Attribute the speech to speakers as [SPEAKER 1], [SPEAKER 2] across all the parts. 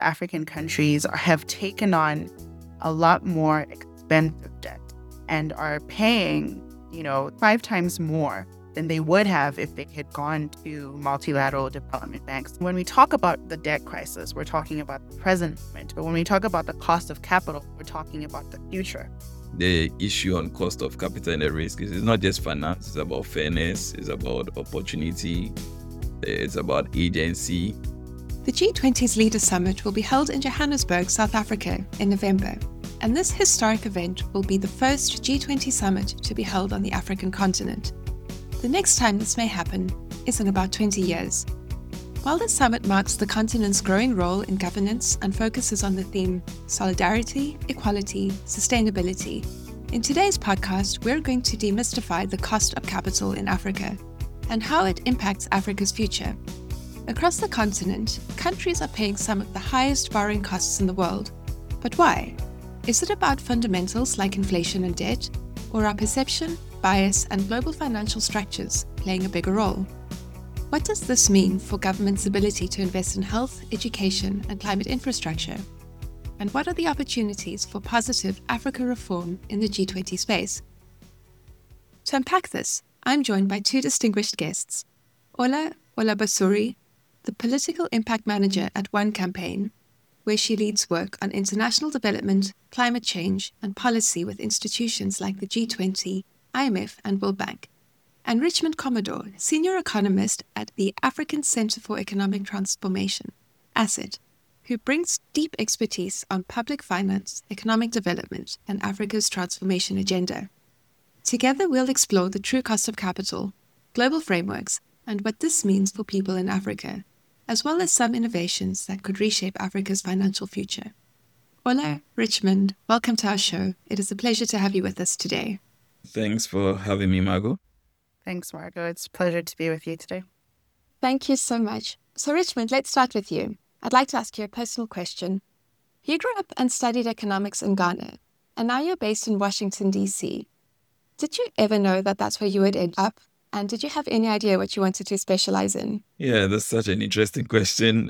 [SPEAKER 1] African countries have taken on a lot more expensive debt and are paying, 5 times more than they would have if they had gone to multilateral development banks. When we talk about the debt crisis, we're talking about the present moment. But when we talk about the cost of capital, we're talking about the future.
[SPEAKER 2] The issue on cost of capital and the risk is not just finance, it's about fairness, it's about opportunity, it's about agency.
[SPEAKER 3] The G20's Leaders Summit will be held in Johannesburg, South Africa in November. And this historic event will be the first G20 summit to be held on the African continent. The next time this may happen is in about 20 years. While the summit marks the continent's growing role in governance and focuses on the theme solidarity, equality, sustainability, in today's podcast, we're going to demystify the cost of capital in Africa and how it impacts Africa's future. Across the continent, countries are paying some of the highest borrowing costs in the world. But why? Is it about fundamentals like inflation and debt, or are perception, bias, and global financial structures playing a bigger role? What does this mean for government's ability to invest in health, education, and climate infrastructure? And what are the opportunities for positive Africa reform in the G20 space? To unpack this, I'm joined by two distinguished guests. Ola Basuri, the Political Impact Manager at One Campaign, where she leads work on international development, climate change, and policy with institutions like the G20, IMF, and World Bank. And Richmond Commodore, Senior Economist at the African Centre for Economic Transformation, ACET, who brings deep expertise on public finance, economic development, and Africa's transformation agenda. Together, we'll explore the true cost of capital, global frameworks, and what this means for people in Africa, as well as some innovations that could reshape Africa's financial future. Ola, Richmond, welcome to our show. It is a pleasure to have you with us today.
[SPEAKER 2] Thanks for having me, Margot.
[SPEAKER 1] Thanks, Margot. It's a pleasure to be with you today.
[SPEAKER 3] Thank you so much. So, Richmond, let's start with you. I'd like to ask you a personal question. You grew up and studied economics in Ghana, and now you're based in Washington, D.C. Did you ever know that that's where you would end up? And did you have any idea what you wanted to specialize in?
[SPEAKER 2] Yeah, that's such an interesting question.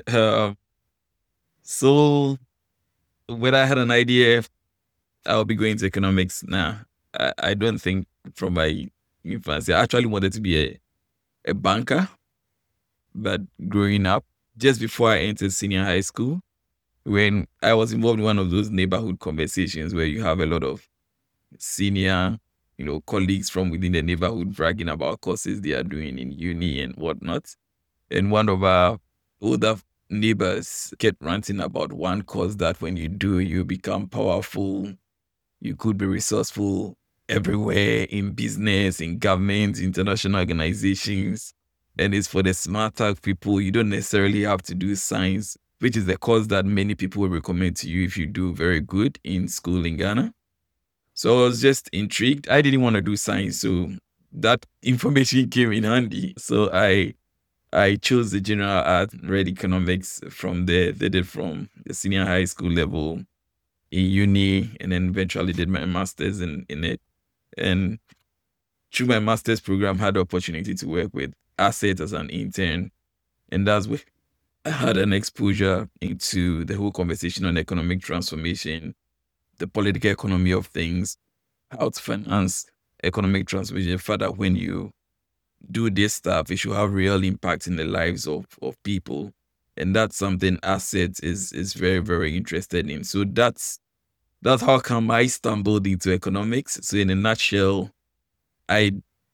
[SPEAKER 2] So when I had an idea I'll be going to economics now, I don't think from my infancy. I actually wanted to be a banker, but growing up, just before I entered senior high school, when I was involved in one of those neighborhood conversations where you have a lot of senior colleagues from within the neighborhood bragging about courses they are doing in uni and whatnot. And one of our older neighbors kept ranting about one course that when you do, you become powerful. You could be resourceful everywhere in business, in government, international organizations. And it's for the smarter people. You don't necessarily have to do science, which is the course that many people will recommend to you if you do very good in school in Ghana. So I was just intrigued. I didn't want to do science, so that information came in handy. So I chose the general art, read economics from there. They did from the senior high school level in uni, and then eventually did my master's in it. And through my master's program, had the opportunity to work with ACET as an intern. And that's where I had an exposure into the whole conversation on economic transformation, the political economy of things, how to finance economic transformation. Further, when you do this stuff, it should have real impact in the lives of people. And that's something ACET is very, very interested in. So that's how come I stumbled into economics. So in a nutshell, I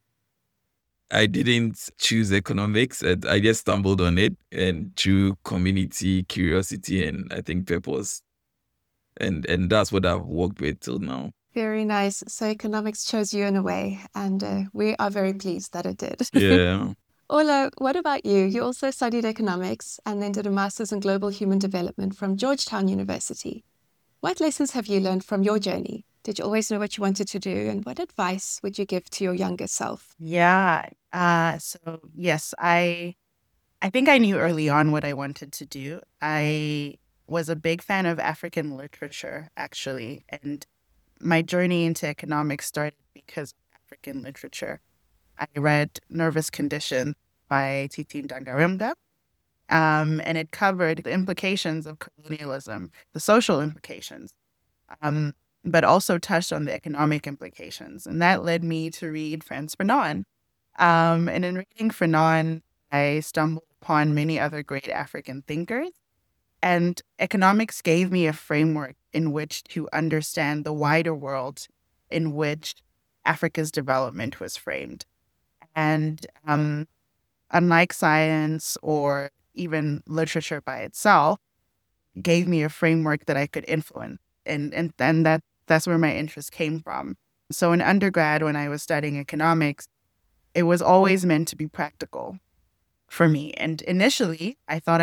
[SPEAKER 2] didn't choose economics. I just stumbled on it, and through community, curiosity, and I think purpose. And that's what I've worked with till now.
[SPEAKER 3] Very nice. So economics chose you in a way, and we are very pleased that it did.
[SPEAKER 2] Yeah.
[SPEAKER 3] Ola, what about you? You also studied economics and then did a master's in global human development from Georgetown University. What lessons have you learned from your journey? Did you always know what you wanted to do? And what advice would you give to your younger self?
[SPEAKER 1] Yeah. So yes, I think I knew early on what I wanted to do. I was a big fan of African literature, actually. And my journey into economics started because of African literature. I read Nervous Condition by Titi Dangaremga. And it covered the implications of colonialism, the social implications, but also touched on the economic implications. And that led me to read Frantz Fanon. And in reading Fanon, I stumbled upon many other great African thinkers. And economics gave me a framework in which to understand the wider world in which Africa's development was framed. And unlike science or even literature by itself, gave me a framework that I could influence. And that's where my interest came from. So in undergrad, when I was studying economics, it was always meant to be practical for me. And initially, I thought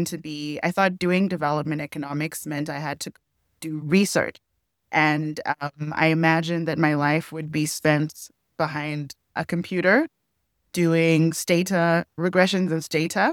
[SPEAKER 1] doing development economics meant I had to do research. And I imagined that my life would be spent behind a computer doing stata, regressions of stata.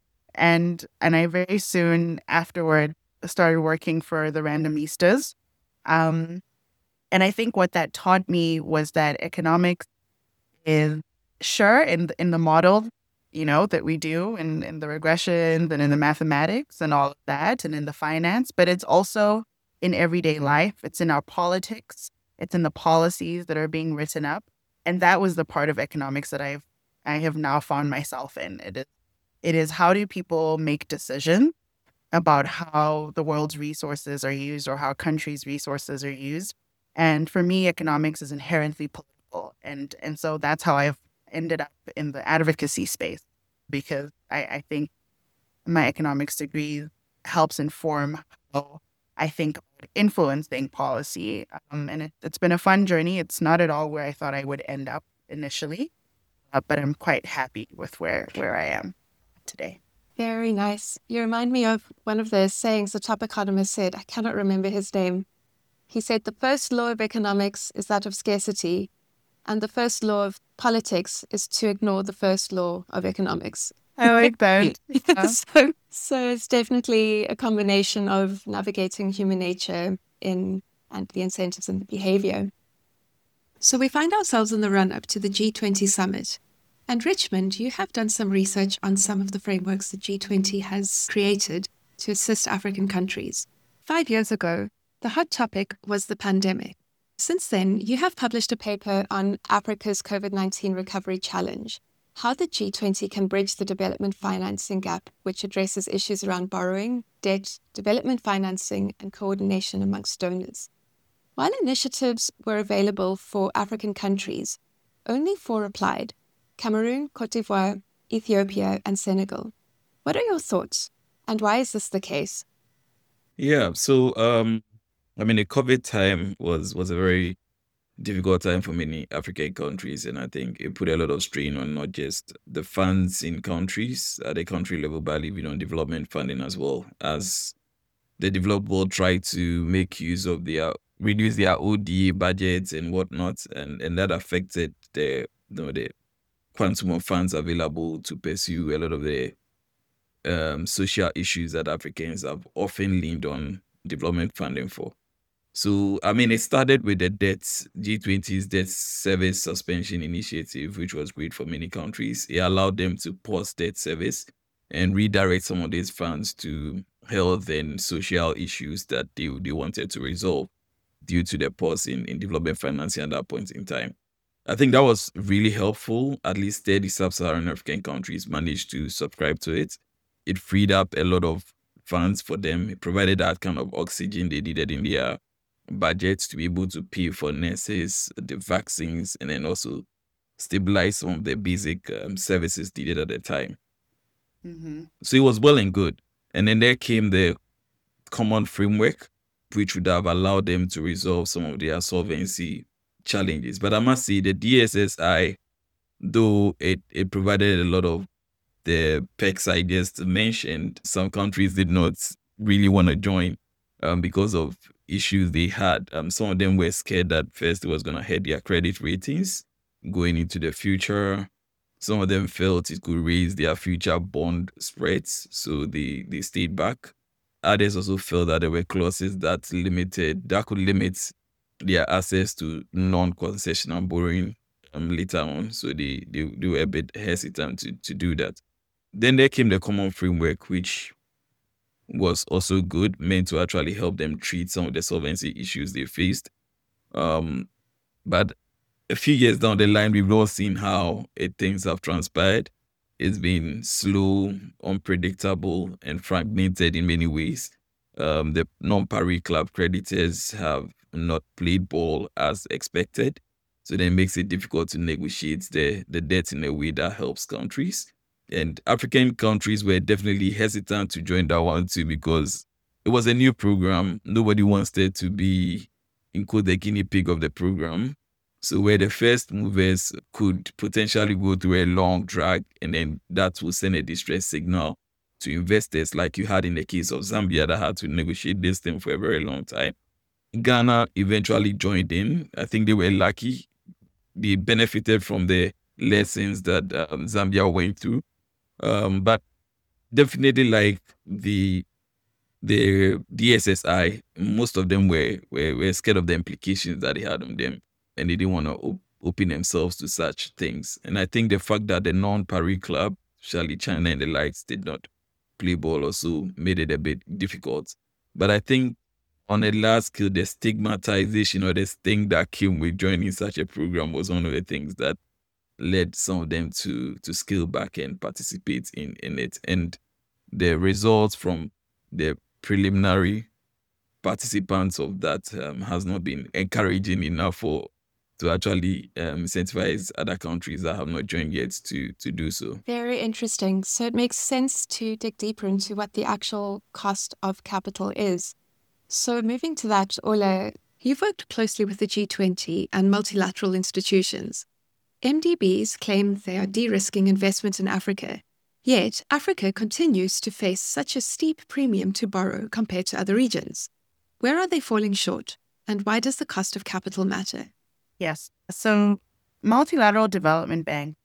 [SPEAKER 1] And I very soon afterward started working for the Randomistas. And I think what that taught me was that economics is sure in the model, that we do in the regressions and in the mathematics and all of that and in the finance, but it's also in everyday life. It's in our politics. It's in the policies that are being written up. And that was the part of economics that I have now found myself in. It is how do people make decisions about how the world's resources are used or how countries' resources are used. And for me, economics is inherently political. And so that's how I've ended up in the advocacy space, because I think my economics degree helps inform how I think about influencing policy. And it's been a fun journey. It's not at all where I thought I would end up initially, but I'm quite happy with where I am today.
[SPEAKER 3] Very nice. You remind me of one of the sayings the top economist said. I cannot remember his name. He said the first law of economics is that of scarcity, and the first law of politics is to ignore the first law of economics.
[SPEAKER 1] I like that. Yeah.
[SPEAKER 3] So it's definitely a combination of navigating human nature and the incentives and the behavior. So we find ourselves in the run-up to the G20 summit. And Richmond, you have done some research on some of the frameworks the G20 has created to assist African countries. 5 years ago, the hot topic was the pandemic. Since then, you have published a paper on Africa's COVID-19 recovery challenge, how the G20 can bridge the development financing gap, which addresses issues around borrowing, debt, development financing, and coordination amongst donors. While initiatives were available for African countries, only 4 applied: Cameroon, Cote d'Ivoire, Ethiopia, and Senegal. What are your thoughts, and why is this the case?
[SPEAKER 2] Yeah, so the COVID time was a very difficult time for many African countries, and I think it put a lot of strain on not just the funds in countries at the country level, but even on development funding as well, as the developed world tried to make use of reduce their ODA budgets and whatnot, and that affected the quantum of funds available to pursue a lot of the social issues that Africans have often leaned on development funding for. So, it started with the G20's debt service suspension initiative, which was great for many countries. It allowed them to pause debt service and redirect some of these funds to health and social issues that they wanted to resolve due to the pause in development financing at that point in time. I think that was really helpful. At least 30 sub-Saharan African countries managed to subscribe to it. It freed up a lot of funds for them. It provided that kind of oxygen they needed in their budgets to be able to pay for nurses, the vaccines, and then also stabilize some of the basic services needed at the time.
[SPEAKER 1] Mm-hmm.
[SPEAKER 2] So it was well and good. And then there came the common framework, which would have allowed them to resolve some of their solvency challenges. But I must say the DSSI, though it provided a lot of the perks I just mentioned, some countries did not really want to join because of issues they had. Some of them were scared that first it was going to hurt their credit ratings going into the future. Some of them felt it could raise their future bond spreads, so they stayed back. Others also felt that there were clauses that could limit their access to non-concessional borrowing later on, so they were a bit hesitant to do that. Then there came the common framework, which was also good, meant to actually help them treat some of the solvency issues they faced. But a few years down the line, we've all seen how things have transpired. It's been slow, unpredictable, and fragmented in many ways. The non-pari club creditors have not played ball as expected, so then it makes it difficult to negotiate the debt in a way that helps countries. And African countries were definitely hesitant to join that one too, because it was a new program. Nobody wants there to be, in quote, the guinea pig of the program. So where the first movers could potentially go through a long drag, and then that will send a distress signal to investors, like you had in the case of Zambia that had to negotiate this thing for a very long time. Ghana eventually joined in. I think they were lucky. They benefited from the lessons that Zambia went through. But definitely, like the DSSI, most of them were scared of the implications that they had on them, and they didn't want to open themselves to such things. And I think the fact that the non-pari club, Charlie China and the likes, did not play ball also made it a bit difficult. But I think on a large scale, the stigmatization or the sting that came with joining such a program was one of the things that led some of them to scale back and participate in it. And the results from the preliminary participants of that has not been encouraging enough to actually incentivize other countries that have not joined yet to do so.
[SPEAKER 3] Very interesting. So it makes sense to dig deeper into what the actual cost of capital is. So moving to that, Ole, you've worked closely with the G20 and multilateral institutions. MDBs claim they are de-risking investment in Africa. Yet, Africa continues to face such a steep premium to borrow compared to other regions. Where are they falling short? And why does the cost of capital matter?
[SPEAKER 1] Yes. So multilateral development banks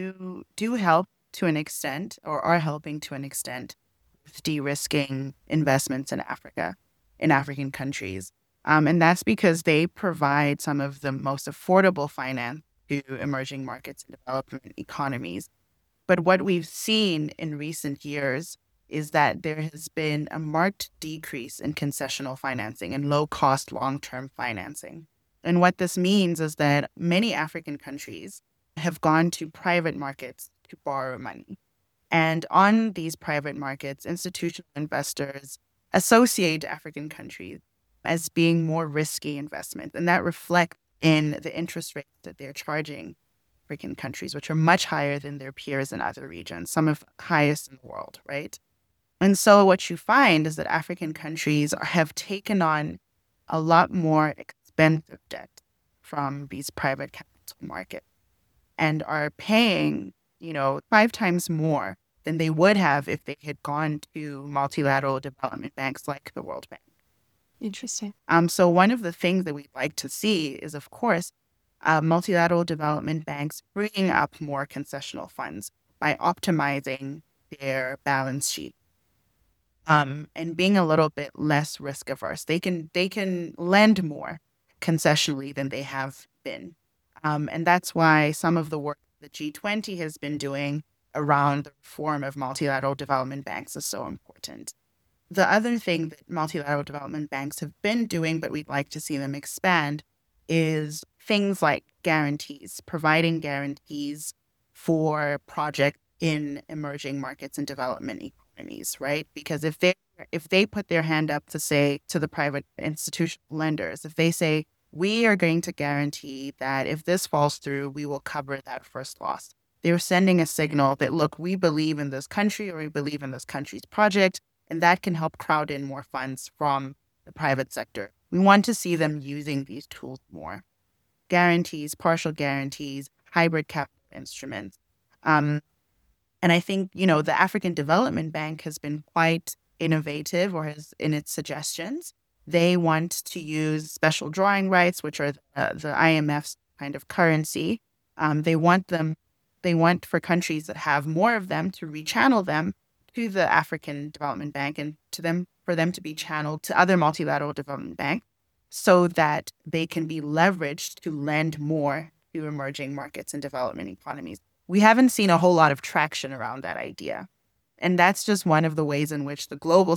[SPEAKER 1] do help to an extent, or are helping to an extent, with de-risking investments in Africa, in African countries. And that's because they provide some of the most affordable finance to emerging markets and developing economies. But what we've seen in recent years is that there has been a marked decrease in concessional financing and low-cost long-term financing. And what this means is that many African countries have gone to private markets to borrow money. And on these private markets, institutional investors associate African countries as being more risky investments. And that reflects in the interest rates that they're charging African countries, which are much higher than their peers in other regions, some of the highest in the world, right? And so what you find is that African countries have taken on a lot more expensive debt from these private capital markets and are paying, 5 times more than they would have if they had gone to multilateral development banks like the World Bank.
[SPEAKER 3] Interesting.
[SPEAKER 1] So one of the things that we'd like to see is, of course, multilateral development banks bringing up more concessional funds by optimizing their balance sheet. And being a little bit less risk averse. They can lend more concessionally than they have been. And that's why some of the work the G20 has been doing around the reform of multilateral development banks is so important. The other thing that multilateral development banks have been doing, but we'd like to see them expand, is things like guarantees, providing guarantees for projects in emerging markets and development economies, right? Because if they put their hand up to say to the private institutional lenders, if they say, we are going to guarantee that if this falls through, we will cover that first loss. They're sending a signal that, look, we believe in this country, or we believe in this country's project, and that can help crowd in more funds from the private sector. We want to see them using these tools more. Guarantees, partial guarantees, hybrid capital instruments. And I think, the African Development Bank has been quite innovative, or has in its suggestions. They want to use special drawing rights, which are the IMF's kind of currency. They want for countries that have more of them to rechannel them to the African Development Bank, and for them to be channeled to other multilateral development banks, so that they can be leveraged to lend more to emerging markets and development economies. We haven't seen a whole lot of traction around that idea. And that's just one of the ways in which the global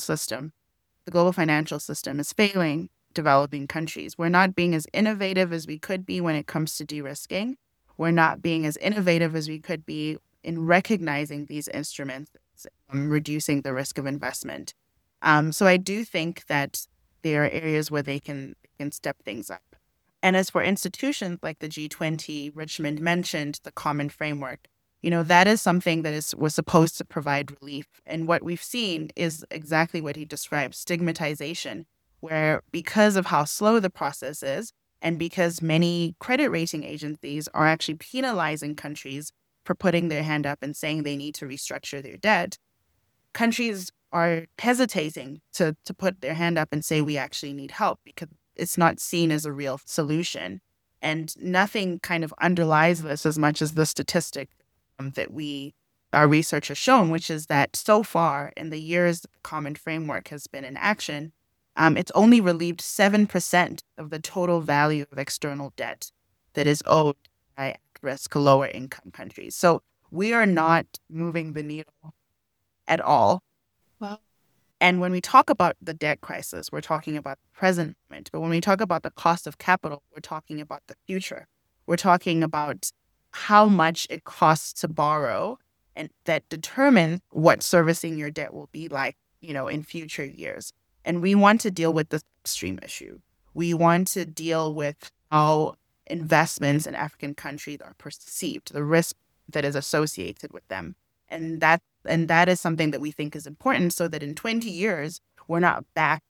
[SPEAKER 1] financial system is failing developing countries. We're not being as innovative as we could be when it comes to de-risking. We're not being as innovative as we could be in recognizing these instruments, reducing the risk of investment. So I do think that there are areas where they can step things up. And as for institutions like the G20, Richmond mentioned the common framework. That is something that was supposed to provide relief. And what we've seen is exactly what he described, stigmatization, where because of how slow the process is, and because many credit rating agencies are actually penalizing countries for putting their hand up and saying they need to restructure their debt, countries are hesitating to put their hand up and say we actually need help because it's not seen as a real solution. And nothing kind of underlies this as much as the statistic that our research has shown, which is that so far in the years that the common framework has been in action, it's only relieved 7% of the total value of external debt that is owed by at-risk lower income countries. So we are not moving the needle at all.
[SPEAKER 3] Wow.
[SPEAKER 1] And when we talk about the debt crisis, we're talking about the present moment. But when we talk about the cost of capital, we're talking about the future. We're talking about how much it costs to borrow, and that determines what servicing your debt will be like, in future years. And we want to deal with this extreme issue. We want to deal with how investments in African countries are perceived, the risk that is associated with them. And that is something that we think is important so that in 20 years, we're not back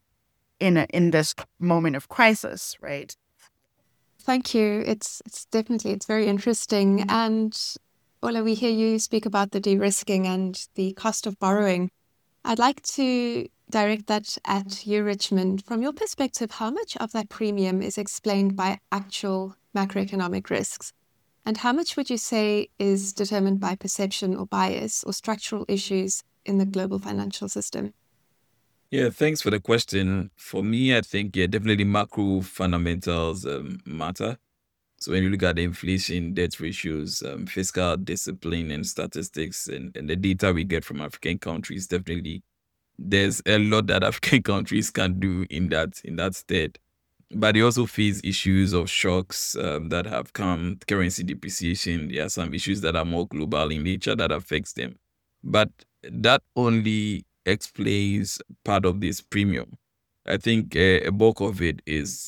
[SPEAKER 1] in this moment of crisis, right?
[SPEAKER 3] Thank you. It's very interesting. And Ola, we hear you speak about the de-risking and the cost of borrowing. I'd like to direct that at you, Richmond. From your perspective, how much of that premium is explained by actual macroeconomic risks? And how much would you say is determined by perception or bias or structural issues in the global financial system?
[SPEAKER 2] Yeah, thanks for the question. For me, I think, definitely macro fundamentals matter. So when you look at the inflation, debt ratios, fiscal discipline and statistics and the data we get from African countries, definitely there's a lot that African countries can do in that state. But they also face issues of shocks that have come, currency depreciation. There are some issues that are more global in nature that affects them. But that only explains part of this premium. I think a bulk of it is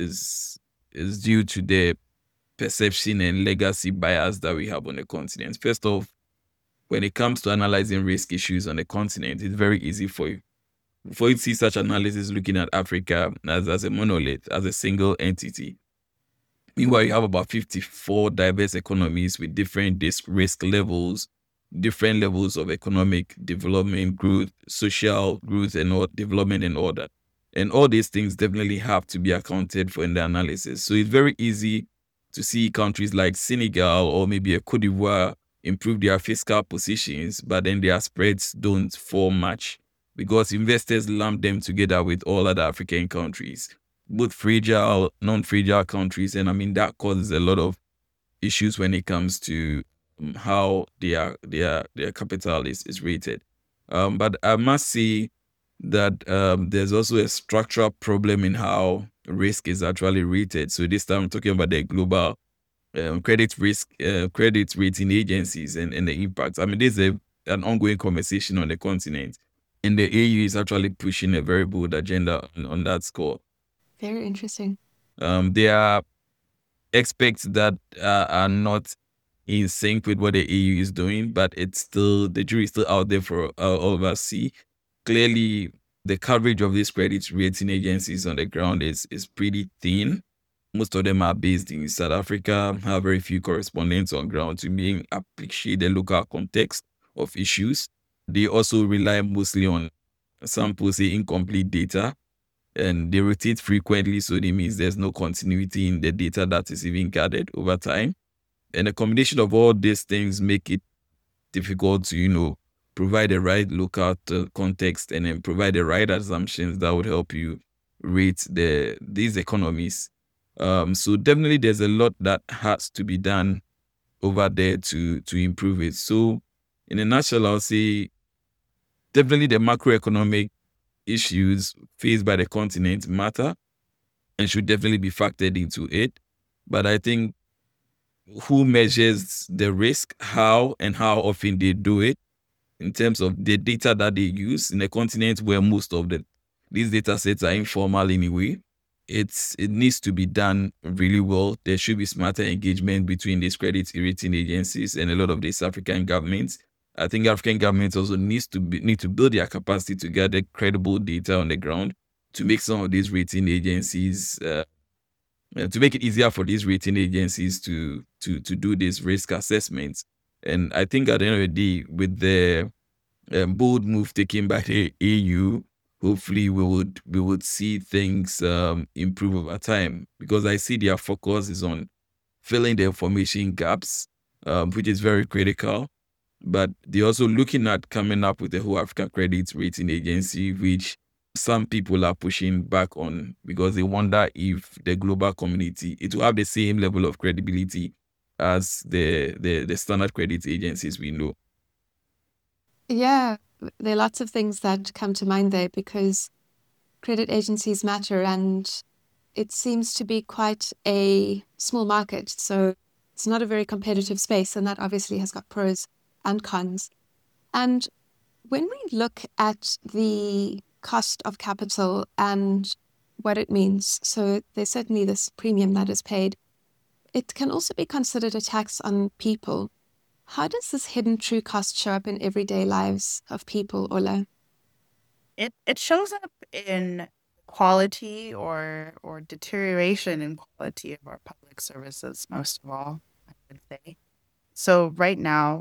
[SPEAKER 2] due to the perception and legacy bias that we have on the continent. First off, when it comes to analyzing risk issues on the continent, it's very easy for you to see such analysis looking at Africa as a monolith, as a single entity. Meanwhile, you have about 54 diverse economies with different risk levels, different levels of economic development, growth, social growth, and all development and all that. And all these things definitely have to be accounted for in the analysis. So it's very easy to see countries like Senegal or maybe a Cote d'Ivoire improve their fiscal positions, but then their spreads don't fall much because investors lump them together with all other African countries, both fragile, non-fragile countries. And that causes a lot of issues when it comes to how their capital is rated. But I must say that there's also a structural problem in how risk is actually rated. So this time I'm talking about the global credit rating agencies and the impact. There's an ongoing conversation on the continent, and the AU is actually pushing a very bold agenda on that score.
[SPEAKER 3] Very interesting.
[SPEAKER 2] There are aspects that are not in sync with what the EU is doing, but the jury is still out there for all of us to see. Clearly, the coverage of these credit rating agencies on the ground is pretty thin. Most of them are based in South Africa, have very few correspondents on ground to appreciate the local context of issues. They also rely mostly on samples, incomplete data, and they rotate frequently, so that means there's no continuity in the data that is even gathered over time. And a combination of all these things make it difficult to, provide the right local context and then provide the right assumptions that would help you rate these economies. So definitely there's a lot that has to be done over there to improve it. So in a nutshell, I'll say definitely the macroeconomic issues faced by the continent matter and should definitely be factored into it. But I think who measures the risk, how and how often they do it, in terms of the data that they use in a continent where most of these data sets are informal anyway, it needs to be done really well. There should be smarter engagement between these credit rating agencies and a lot of these African governments. I think African governments also need to build their capacity to gather credible data on the ground to make some of these rating agencies to make it easier for these rating agencies to do these risk assessments. And I think at the end of the day, with the bold move taken by the EU, hopefully we would see things improve over time, because I see their focus is on filling the information gaps, which is very critical. But they're also looking at coming up with the whole African Credit Rating Agency, which some people are pushing back on because they wonder if the global community, it will have the same level of credibility as the standard credit agencies we know.
[SPEAKER 3] Yeah, there are lots of things that come to mind there, because credit agencies matter and it seems to be quite a small market. So it's not a very competitive space, and that obviously has got pros and cons. And when we look at the cost of capital and what it means, so there's certainly this premium that is paid, it can also be considered a tax on people. How does this hidden true cost show up in everyday lives of people, Ola?
[SPEAKER 1] It shows up in quality or deterioration in quality of our public services, most of all, I would say. So right now,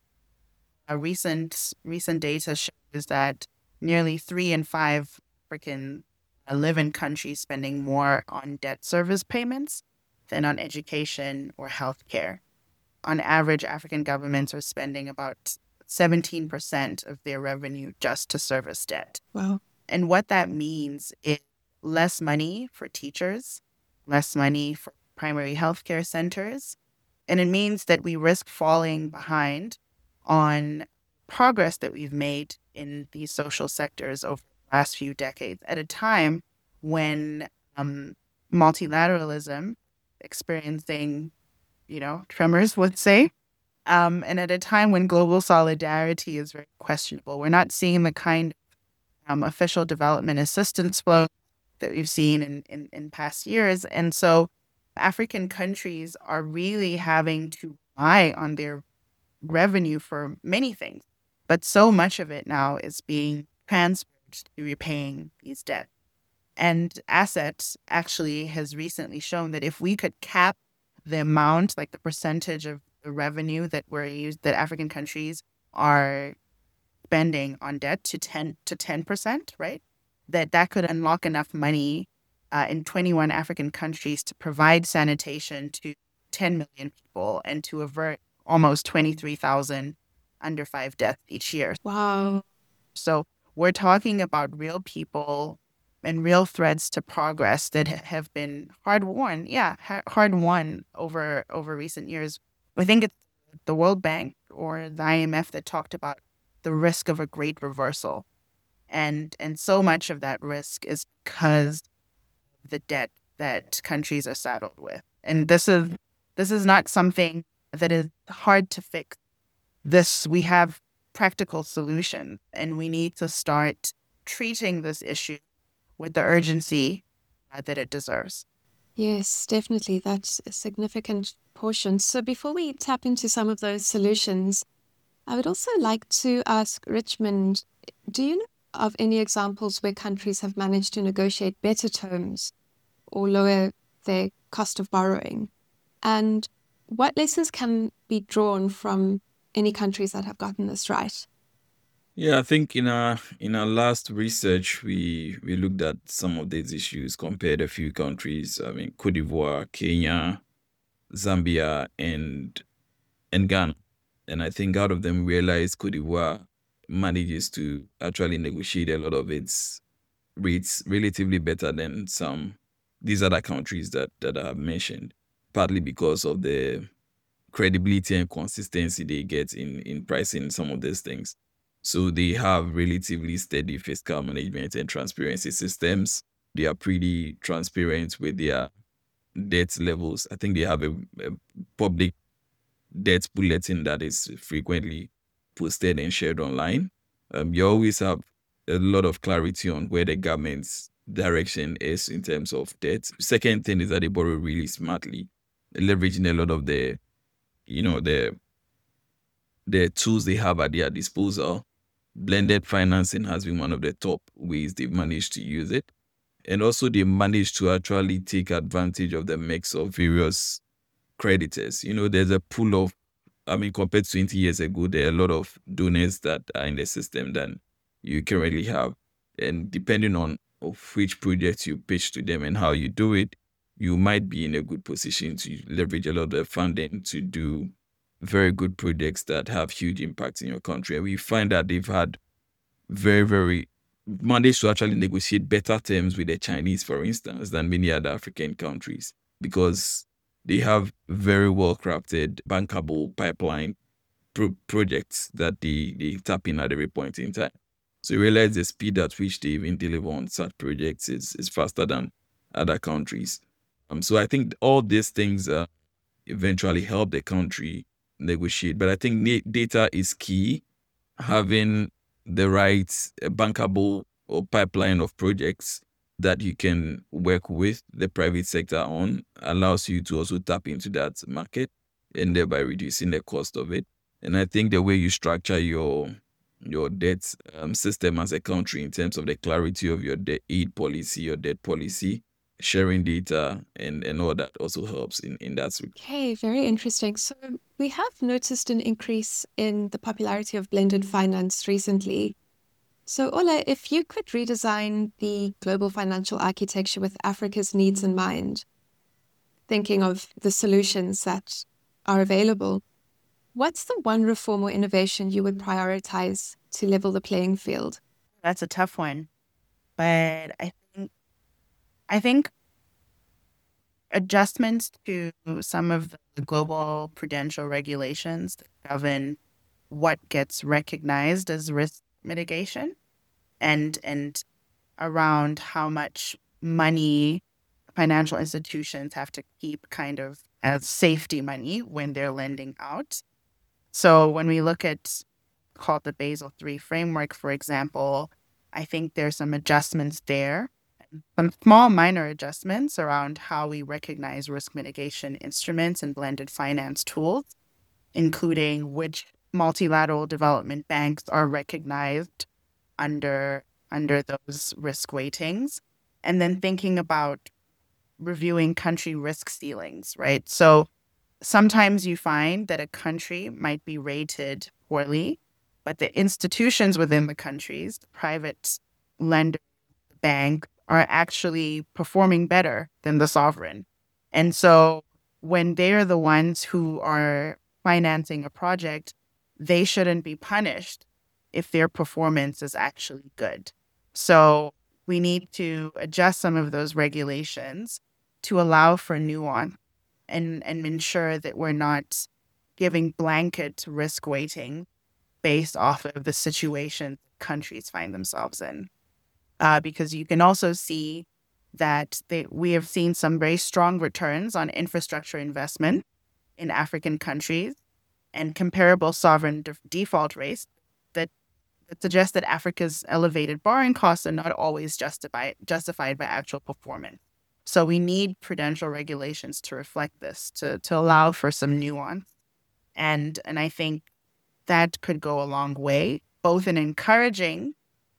[SPEAKER 1] recent data shows that nearly 3 in 5 Africans live in countries spending more on debt service payments than on education or healthcare. On average, African governments are spending about 17% of their revenue just to service debt.
[SPEAKER 3] Wow.
[SPEAKER 1] And what that means is less money for teachers, less money for primary healthcare centers. And it means that we risk falling behind on progress that we've made in these social sectors over the last few decades, at a time when multilateralism experiencing, tremors, would say, and at a time when global solidarity is very questionable. We're not seeing the kind of official development assistance flow that we've seen in past years. And so African countries are really having to rely on their revenue for many things. But so much of it now is being transferred to repaying these debts. And Assets actually has recently shown that if we could cap the amount, like the percentage of the revenue that that African countries are spending on debt to 10%, right? That could unlock enough money in 21 African countries to provide sanitation to 10 million people and to avert almost 23,000 under 5 deaths each year.
[SPEAKER 3] Wow.
[SPEAKER 1] So we're talking about real people and real threats to progress that have been hard-won over recent years. I think it's the World Bank or the IMF that talked about the risk of a great reversal. And so much of that risk is because of the debt that countries are saddled with. And this is not something that is hard to fix. We have practical solutions, and we need to start treating this issue with the urgency that it deserves.
[SPEAKER 3] Yes, definitely. That's a significant portion. So before we tap into some of those solutions, I would also like to ask Richmond, do you know of any examples where countries have managed to negotiate better terms or lower their cost of borrowing? And what lessons can be drawn from any countries that have gotten this right?
[SPEAKER 2] Yeah, I think in our last research, we looked at some of these issues, compared a few countries. I mean, Cote d'Ivoire, Kenya, Zambia, and Ghana. And I think out of them, we realized Cote d'Ivoire manages to actually negotiate a lot of its rates relatively better than these other countries that I have mentioned, partly because of the credibility and consistency they get in pricing some of these things. So they have relatively steady fiscal management and transparency systems. They are pretty transparent with their debt levels. I think they have a public debt bulletin that is frequently posted and shared online. You always have a lot of clarity on where the government's direction is in terms of debt. Second thing is that they borrow really smartly, leveraging a lot of the tools they have at their disposal. Blended financing has been one of the top ways they've managed to use it. And also they managed to actually take advantage of the mix of various creditors. There's a pool of, compared to 20 years ago, there are a lot of donors that are in the system than you currently have. And depending on of which projects you pitch to them and how you do it, you might be in a good position to leverage a lot of the funding to do very good projects that have huge impacts in your country. And we find that they've had very, very managed to actually negotiate better terms with the Chinese, for instance, than many other African countries, because they have very well-crafted, bankable pipeline projects that they tap in at every point in time. So you realize the speed at which they even deliver on such projects is faster than other countries. So I think all these things eventually help the country negotiate. But I think data is key. Having the right bankable or pipeline of projects that you can work with the private sector on allows you to also tap into that market and thereby reducing the cost of it. And I think the way you structure your debt system as a country in terms of the clarity of your aid policy, your debt policy, sharing data and all that also helps in that.
[SPEAKER 3] Okay, very interesting. So we have noticed an increase in the popularity of blended finance recently. So Ola, if you could redesign the global financial architecture with Africa's needs in mind, thinking of the solutions that are available, what's the one reform or innovation you would prioritize to level the playing field?
[SPEAKER 1] That's a tough one. But I think adjustments to some of the global prudential regulations that govern what gets recognized as risk mitigation and around how much money financial institutions have to keep kind of as safety money when they're lending out. So when we look at called the Basel III framework, for example, I think there's some adjustments there, some small minor adjustments around how we recognize risk mitigation instruments and blended finance tools, including which multilateral development banks are recognized under those risk weightings, and then thinking about reviewing country risk ceilings, right? So sometimes you find that a country might be rated poorly, but the institutions within the countries, the private lender, the bank, are actually performing better than the sovereign. And so when they're the ones who are financing a project, they shouldn't be punished if their performance is actually good. So we need to adjust some of those regulations to allow for nuance and ensure that we're not giving blanket risk weighting based off of the situation countries find themselves in. Because you can also see that we have seen some very strong returns on infrastructure investment in African countries and comparable sovereign default rates that suggest that Africa's elevated borrowing costs are not always justified by actual performance. So we need prudential regulations to reflect this, to allow for some nuance. And I think that could go a long way, both in encouraging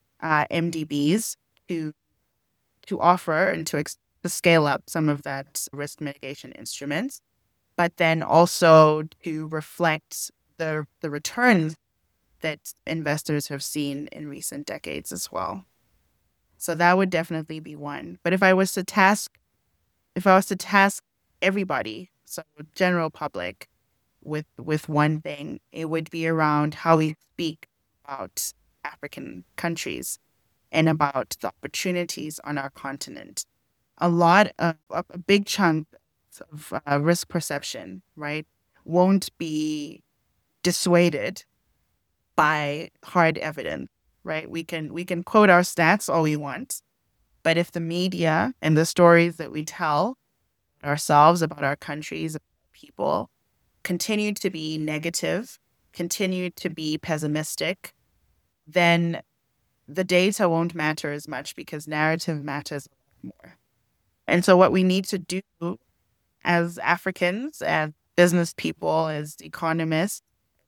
[SPEAKER 1] MDBs to offer and to scale up some of that risk mitigation instruments, but then also to reflect the returns that investors have seen in recent decades as well. So that would definitely be one. But if I was to task everybody, so general public, with one thing, it would be around how we speak about African countries and about the opportunities on our continent. A big chunk of risk perception, right, won't be dissuaded by hard evidence, right? We can quote our stats all we want, but if the media and the stories that we tell ourselves about our countries, about people, continue to be negative, continue to be pessimistic, then the data won't matter as much because narrative matters a lot more. And so what we need to do as Africans, as business people, as economists,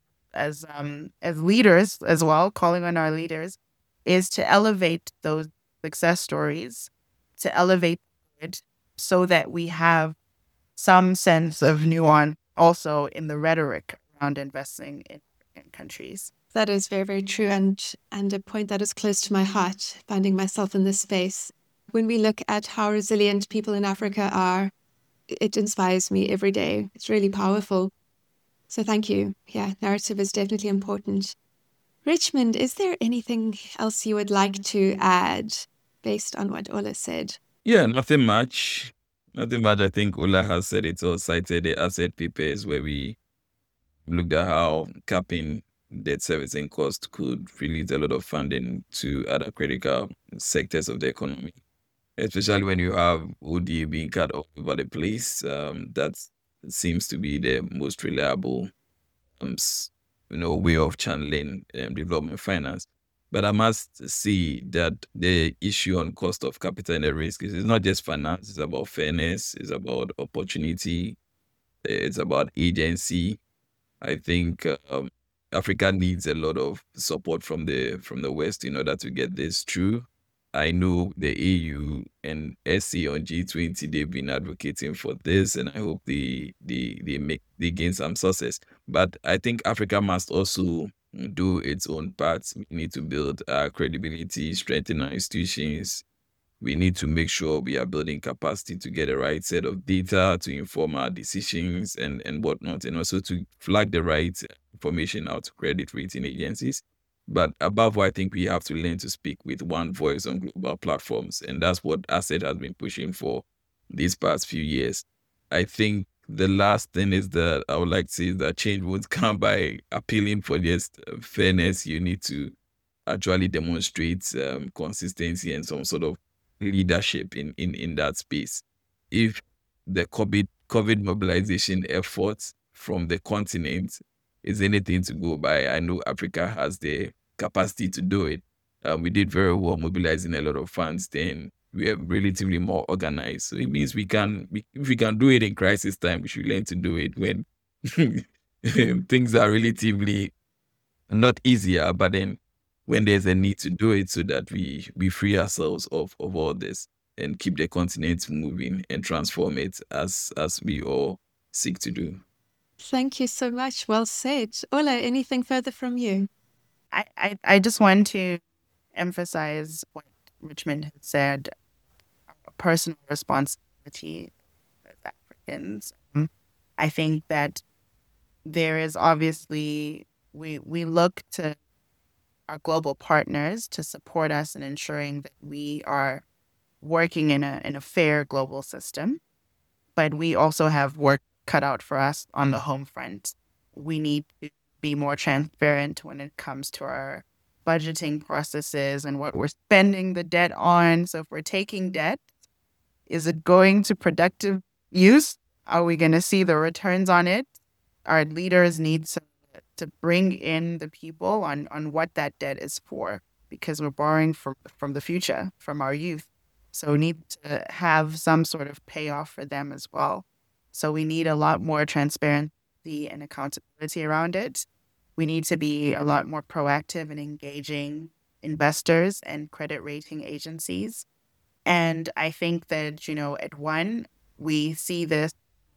[SPEAKER 1] as leaders as well, calling on our leaders, is to elevate those success stories, to elevate it so that we have some sense of nuance also in the rhetoric around investing in countries.
[SPEAKER 3] That is very, very true, and a point that is close to my heart, finding myself in this space. When we look at how resilient people in Africa are, it inspires me every day. It's really powerful. So thank you. Yeah, narrative is definitely important. Richmond, is there anything else you would like to add based on what Ola said?
[SPEAKER 2] Yeah, nothing much. Nothing much. I think Ola has said it all, cited the asset papers where we looked at how capping debt servicing cost could release a lot of funding to other critical sectors of the economy, especially when you have ODA being cut all over the place. That seems to be the most reliable way of channeling development finance. But I must see that the issue on cost of capital and the risk is not just finance, it's about fairness, it's about opportunity, it's about agency. I think Africa needs a lot of support from the West in order to get this through. I know the AU and SC on G20, they've been advocating for this, and I hope they gain some success. But I think Africa must also do its own part. We need to build credibility, strengthen our institutions. We need to make sure we are building capacity to get the right set of data to inform our decisions and whatnot, and also to flag the right information out to credit rating agencies. But above all, I think we have to learn to speak with one voice on global platforms. And that's what Asset has been pushing for these past few years. I think the last thing is that I would like to say is that change won't come by appealing for just fairness. You need to actually demonstrate consistency and some sort of leadership in that space. If the COVID mobilization efforts from the continent is anything to go by, I know Africa has the capacity to do it. We did very well mobilizing a lot of funds then. We are relatively more organized. So it means if we can do it in crisis time, we should learn to do it when things are relatively not easier, but then when there's a need to do it so that we free ourselves of all this and keep the continent moving and transform it as we all seek to do.
[SPEAKER 3] Thank you so much. Well said. Ola, anything further from you?
[SPEAKER 1] I just want to emphasize what Richmond had said, personal responsibility as Africans. I think that there is obviously, we look to our global partners to support us in ensuring that we are working in a fair global system, but we also have work cut out for us on the home front. We need to be more transparent when it comes to our budgeting processes and what we're spending the debt on. So if we're taking debt, is it going to productive use? Are we going to see the returns on it? Our leaders need to bring in the people on what that debt is for, because we're borrowing from the future, from our youth. So we need to have some sort of payoff for them as well. So we need a lot more transparency and accountability around it. We need to be a lot more proactive in engaging investors and credit rating agencies. And I think that, at one, we see this,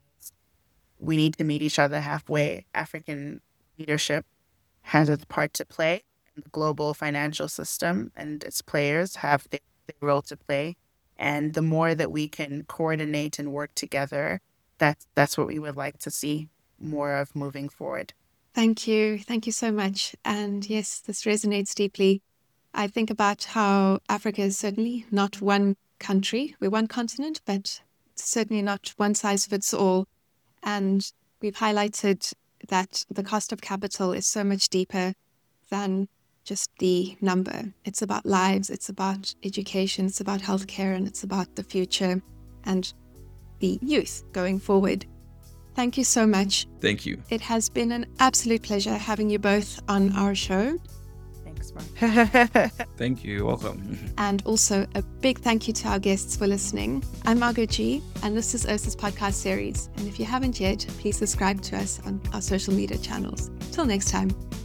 [SPEAKER 1] we need to meet each other halfway. African leadership has its part to play, and the global financial system and its players have their role to play. And the more that we can coordinate and work together, that's what we would like to see more of moving forward.
[SPEAKER 3] Thank you. Thank you so much. And yes, this resonates deeply. I think about how Africa is certainly not one country. We're one continent, but certainly not one size fits all. And we've highlighted that the cost of capital is so much deeper than just the number. It's about lives, it's about education, it's about healthcare, and it's about the future and the youth going forward. Thank you so much.
[SPEAKER 2] Thank you.
[SPEAKER 3] It has been an absolute pleasure having you both on our show.
[SPEAKER 1] Thanks, Mark.
[SPEAKER 2] Thank you. You're welcome.
[SPEAKER 3] And also a big thank you to our guests for listening. I'm Margot G, and this is Ursa's podcast series. And if you haven't yet, please subscribe to us on our social media channels. Till next time.